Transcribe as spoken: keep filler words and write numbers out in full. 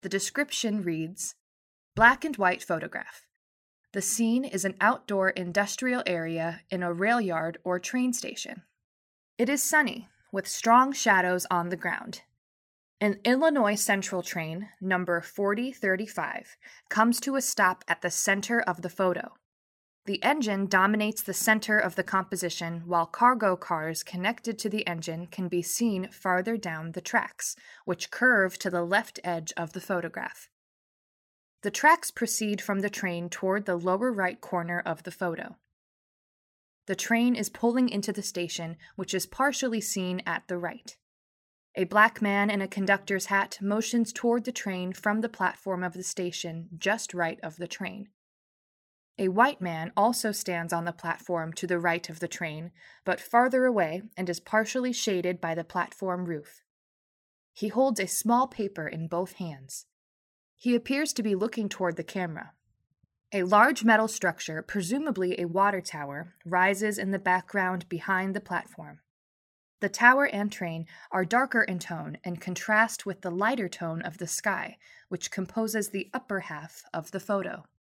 The description reads, black and white photograph. The scene is an outdoor industrial area in a rail yard or train station. It is sunny, with strong shadows on the ground. An Illinois Central train, number forty thirty-five, comes to a stop at the center of the photo. The engine dominates the center of the composition, while cargo cars connected to the engine can be seen farther down the tracks, which curve to the left edge of the photograph. The tracks proceed from the train toward the lower right corner of the photo. The train is pulling into the station, which is partially seen at the right. A black man in a conductor's hat motions toward the train from the platform of the station just right of the train. A white man also stands on the platform to the right of the train, but farther away and is partially shaded by the platform roof. He holds a small paper in both hands. He appears to be looking toward the camera. A large metal structure, presumably a water tower, rises in the background behind the platform. The tower and train are darker in tone and contrast with the lighter tone of the sky, which composes the upper half of the photo.